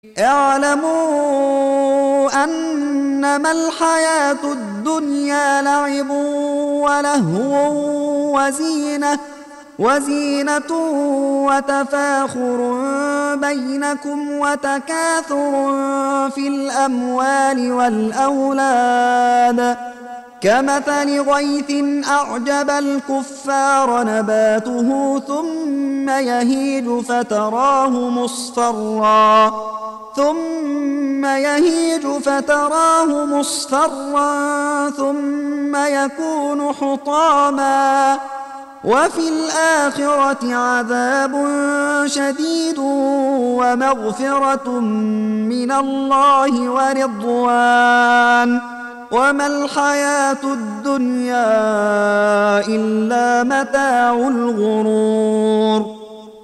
اعلموا أنما الحياة الدنيا لعب ولهو وزينة وتفاخر بينكم وتكاثر في الأموال والأولاد كمثل غيث أعجب الكفار نباته ثم يهيج فتراه مصفرا ثم يكون حطاما وفي الآخرة عذاب شديد ومغفرة من الله ورضوان وما الحياة الدنيا إلا متاع الغرور.